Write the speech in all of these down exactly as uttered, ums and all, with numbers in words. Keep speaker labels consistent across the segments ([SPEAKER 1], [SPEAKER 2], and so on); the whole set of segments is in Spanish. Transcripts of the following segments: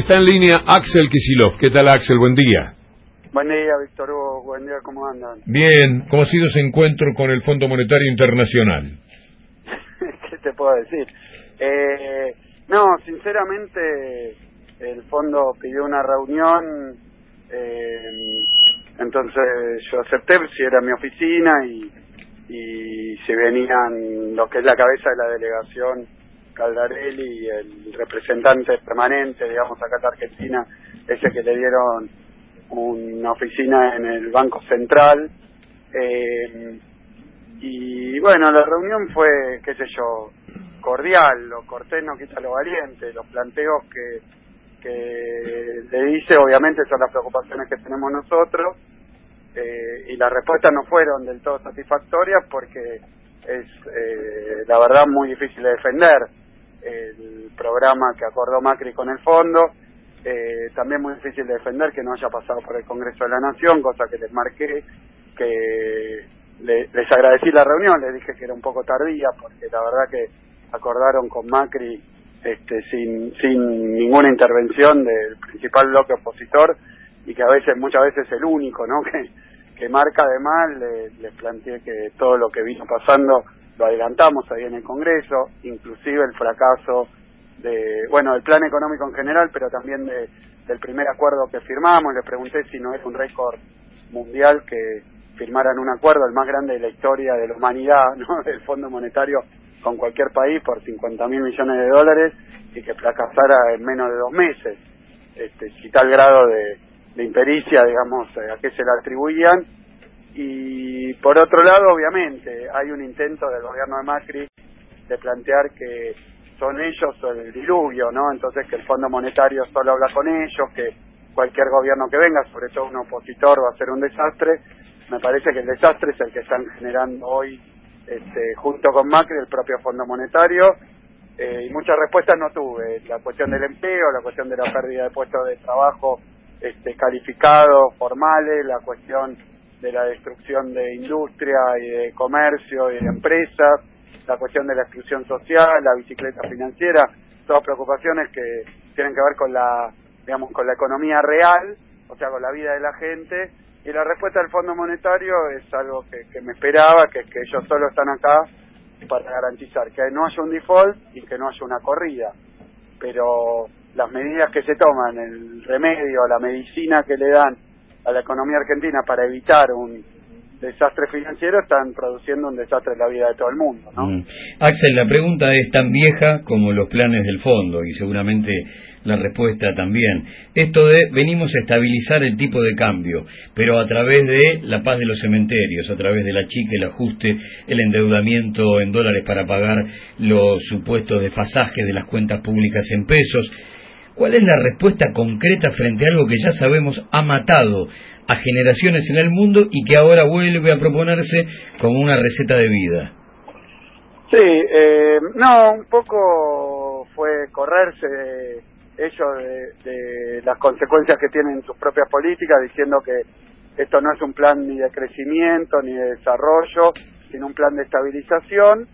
[SPEAKER 1] está en línea Axel Kicillof. ¿Qué tal, Axel? Buen día.
[SPEAKER 2] Buen día, Víctor Hugo. Buen día, ¿cómo andan?
[SPEAKER 1] Bien. ¿Cómo ha sido ese encuentro con el Fondo Monetario Internacional?
[SPEAKER 2] ¿Qué te puedo decir? Eh, no, sinceramente, el fondo pidió una reunión, eh, entonces yo acepté, si era mi oficina, y, y si venían lo que es la cabeza de la delegación, Caldarelli, y el representante permanente, digamos, acá en Argentina, ese que le dieron una oficina en el Banco Central, eh, y bueno, la reunión fue, qué sé yo, cordial. Lo cortés no quita lo valiente. Los planteos que, que le hice obviamente son las preocupaciones que tenemos nosotros, eh, y las respuestas no fueron del todo satisfactorias porque es eh, la verdad muy difícil de defender el programa que acordó Macri con el fondo. Eh, también muy difícil de defender que no haya pasado por el Congreso de la Nación, cosa que les marqué, que le, les agradecí la reunión, les dije que era un poco tardía porque la verdad que acordaron con Macri este, sin, sin ninguna intervención del principal bloque opositor, y que a veces, muchas veces el único, ¿no? que, que marca. Además les, les planteé que todo lo que vino pasando lo adelantamos ahí en el Congreso, inclusive el fracaso de, bueno, del plan económico en general, pero también de, del primer acuerdo que firmamos. Le pregunté si no es un récord mundial que firmaran un acuerdo, el más grande de la historia de la humanidad, ¿no? Del Fondo Monetario con cualquier país por cincuenta mil millones de dólares, y que fracasara en menos de dos meses. Este, si tal grado de, de impericia, digamos, eh, a qué se le atribuían. Y por otro lado, obviamente, hay un intento del gobierno de Macri de plantear que son ellos o el diluvio, ¿no? Entonces que el Fondo Monetario solo habla con ellos, que cualquier gobierno que venga, sobre todo un opositor, va a ser un desastre. Me parece que el desastre es el que están generando hoy, este, junto con Macri, el propio Fondo Monetario, eh, y muchas respuestas no tuve. La cuestión del empleo, la cuestión de la pérdida de puestos de trabajo este, calificados, formales, la cuestión de la destrucción de industria y de comercio y de empresas, la cuestión de la exclusión social, la bicicleta financiera, todas preocupaciones que tienen que ver con la, digamos, con la economía real, o sea, con la vida de la gente. Y la respuesta del Fondo Monetario es algo que, que me esperaba, que es que ellos solo están acá para garantizar que no haya un default y que no haya una corrida. Pero las medidas que se toman, el remedio, la medicina que le dan a la economía argentina para evitar un desastre financiero, están produciendo un desastre en la vida de todo el mundo, ¿no?
[SPEAKER 3] Mm. Axel, la pregunta es tan vieja como los planes del fondo, y seguramente la respuesta también. Esto de venimos a estabilizar el tipo de cambio, pero a través de la paz de los cementerios, a través del achique, el ajuste, el endeudamiento en dólares para pagar los supuestos desfasajes de las cuentas públicas en pesos. ¿Cuál es la respuesta concreta frente a algo que ya sabemos ha matado a generaciones en el mundo y que ahora vuelve a proponerse como una receta de vida?
[SPEAKER 2] Sí, eh, no, un poco fue correrse de ellos de, de las consecuencias que tienen sus propias políticas, diciendo que esto no es un plan ni de crecimiento ni de desarrollo, sino un plan de estabilización.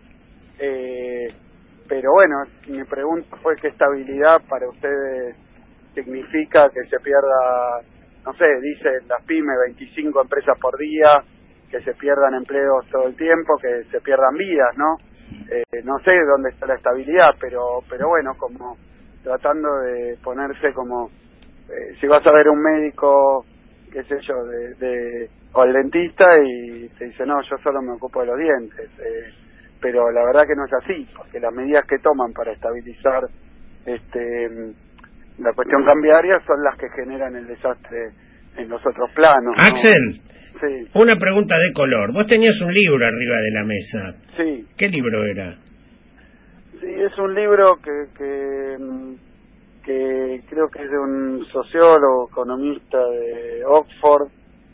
[SPEAKER 2] Eh, pero bueno, mi pregunta fue qué estabilidad para ustedes significa que se pierda, no sé, dicen las pymes, veinticinco empresas por día, que se pierdan empleos todo el tiempo, que se pierdan vidas, ¿no? Eh, no sé dónde está la estabilidad, pero pero bueno, como tratando de ponerse como, eh, si vas a ver un médico, qué sé yo, de, de o al dentista y te dice, no, yo solo me ocupo de los dientes. Eh, pero la verdad que no es así, porque las medidas que toman para estabilizar este la cuestión cambiaria son las que generan el desastre en los otros planos, ¿no?
[SPEAKER 4] Axel,
[SPEAKER 2] sí.
[SPEAKER 4] Una pregunta de color. Vos tenías un libro arriba de la mesa.
[SPEAKER 2] Sí.
[SPEAKER 4] ¿Qué libro era?
[SPEAKER 2] Sí, es un libro que, que, que creo que es de un sociólogo, economista de Oxford,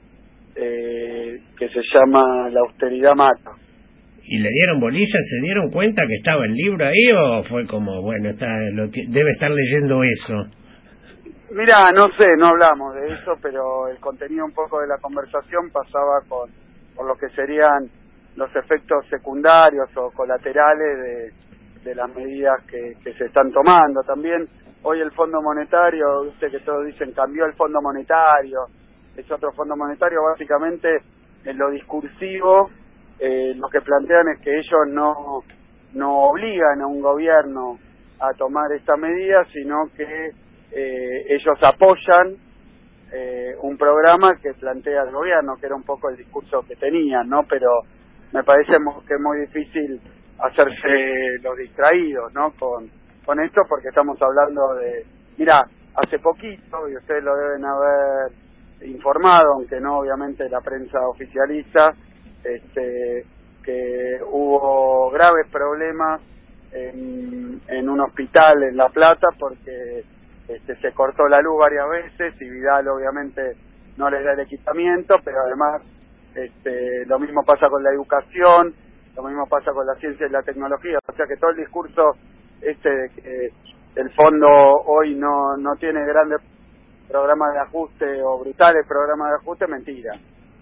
[SPEAKER 2] eh, que se llama La austeridad mata.
[SPEAKER 4] ¿Y le dieron bolilla? ¿Se dieron cuenta que estaba el libro ahí o fue como, bueno, está, lo, debe estar leyendo eso?
[SPEAKER 2] Mira, no sé, no hablamos de eso, pero el contenido un poco de la conversación pasaba con por lo que serían los efectos secundarios o colaterales de, de las medidas que, que se están tomando. También hoy el Fondo Monetario, viste que todos dicen cambió el Fondo Monetario, es otro Fondo Monetario, básicamente en lo discursivo, eh, lo que plantean es que ellos no, no obligan a un gobierno a tomar esta medida, sino que eh, ellos apoyan eh, un programa que plantea el gobierno, que era un poco el discurso que tenían, ¿no? Pero me parece que es muy difícil hacerse los distraídos, ¿no? Con, con esto, porque estamos hablando de, mira, hace poquito, y ustedes lo deben haber informado, aunque no obviamente la prensa oficialista, este, que hubo graves problemas en, en un hospital en La Plata porque este, se cortó la luz varias veces y Vidal obviamente no les da el equipamiento, pero además este, lo mismo pasa con la educación, lo mismo pasa con la ciencia y la tecnología, o sea que todo el discurso este de que el fondo hoy no, no tiene grandes programas de ajuste o brutales programas de ajuste, mentira.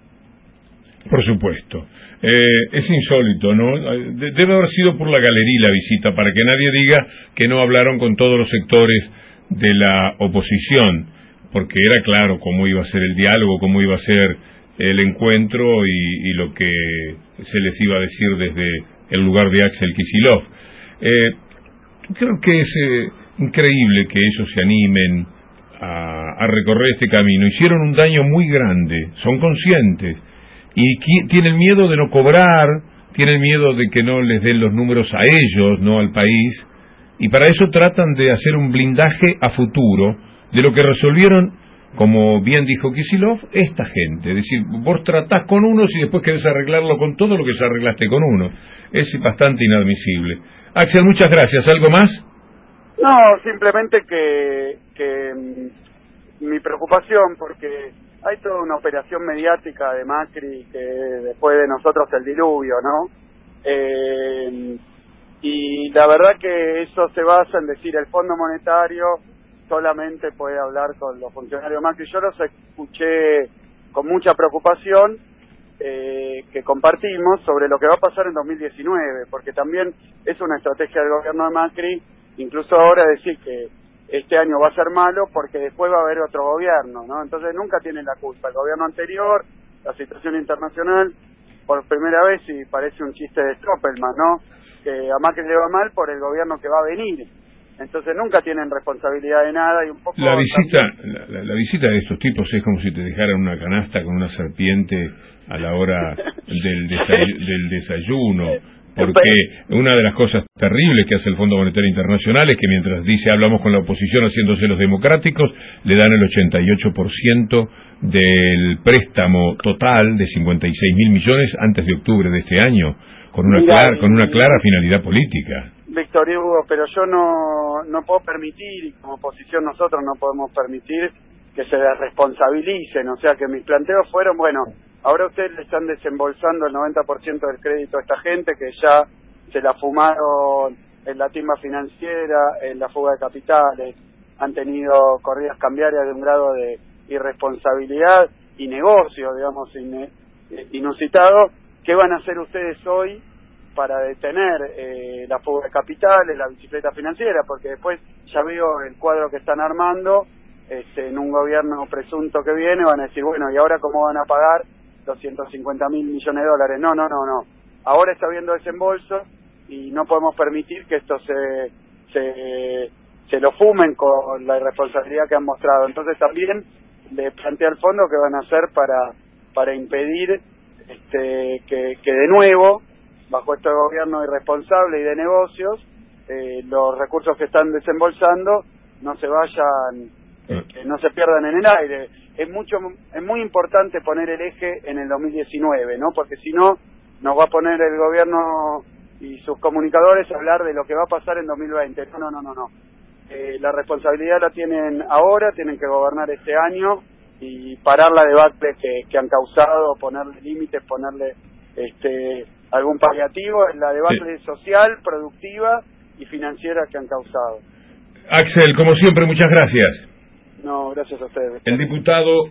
[SPEAKER 1] Por supuesto. Eh, es insólito, ¿no? De- debe haber sido por la galería la visita, para que nadie diga que no hablaron con todos los sectores de la oposición, porque era claro cómo iba a ser el diálogo, cómo iba a ser el encuentro y, y lo que se les iba a decir desde el lugar de Axel Kicillof. Eh, creo que es eh, increíble que ellos se animen a, a recorrer este camino. Hicieron un daño muy grande, son conscientes, y qui- tienen miedo de no cobrar, tienen miedo de que no les den los números a ellos, no al país, y para eso tratan de hacer un blindaje a futuro de lo que resolvieron, como bien dijo Kicillof, esta gente. Es decir, vos tratás con unos y después querés arreglarlo con todo lo que ya arreglaste con uno. Es bastante inadmisible. Axel, muchas gracias. ¿Algo más?
[SPEAKER 2] No, simplemente que, que mm, mi preocupación, porque hay toda una operación mediática de Macri que después de nosotros el diluvio, ¿no? Eh, y la verdad que eso se basa en decir el Fondo Monetario solamente puede hablar con los funcionarios Macri. Yo los escuché con mucha preocupación, eh, que compartimos sobre lo que va a pasar en dos mil diecinueve, porque también es una estrategia del gobierno de Macri, incluso ahora decir que este año va a ser malo porque después va a haber otro gobierno, ¿no? Entonces nunca tienen la culpa el gobierno anterior, la situación internacional, por primera vez, y parece un chiste de Stoppelman, ¿no? Que a Macri le va mal por el gobierno que va a venir. Entonces nunca tienen responsabilidad de nada y un poco...
[SPEAKER 1] La visita,
[SPEAKER 2] también...
[SPEAKER 1] la, la, la visita de estos tipos es como si te dejaran una canasta con una serpiente a la hora del, desay- del desayuno, porque una de las cosas terribles que hace el Fondo Monetario Internacional es que mientras dice hablamos con la oposición haciéndose los democráticos, le dan el ochenta y ocho por ciento del préstamo total de cincuenta y seis mil millones antes de octubre de este año, con una,
[SPEAKER 2] Mira,
[SPEAKER 1] clara, con una
[SPEAKER 2] y-
[SPEAKER 1] clara finalidad política.
[SPEAKER 2] Víctor Hugo, pero yo no, no puedo permitir, y como oposición nosotros no podemos permitir que se responsabilicen, o sea que mis planteos fueron, bueno, ahora ustedes le están desembolsando el noventa por ciento del crédito a esta gente que ya se la fumaron en la timba financiera, en la fuga de capitales, han tenido corridas cambiarias de un grado de irresponsabilidad y negocio, digamos, in, inusitado. ¿Qué van a hacer ustedes hoy para detener eh, la fuga de capitales, la bicicleta financiera? Porque después ya veo el cuadro que están armando, este, en un gobierno presunto que viene, van a decir, bueno, ¿y ahora cómo van a pagar doscientos cincuenta mil millones de dólares? No, no, no, no. Ahora está habiendo desembolso y no podemos permitir que esto se, se, se lo fumen con la irresponsabilidad que han mostrado. Entonces también le plantea al fondo qué van a hacer para, para impedir este, que, que de nuevo, bajo este gobierno irresponsable y de negocios, eh, los recursos que están desembolsando no se vayan, eh, que no se pierdan en el aire. Es mucho, es muy importante poner el eje en el dos mil diecinueve, ¿no? Porque si no, nos va a poner el gobierno y sus comunicadores a hablar de lo que va a pasar en dos mil veinte. No, no, no, no, no. Eh, la responsabilidad la tienen ahora, tienen que gobernar este año y parar la debacle que, que han causado, ponerle límites, ponerle este algún paliativo en la debacle social, productiva y financiera que han causado.
[SPEAKER 1] Axel, como siempre, muchas gracias.
[SPEAKER 2] No, gracias a ustedes.
[SPEAKER 1] El diputado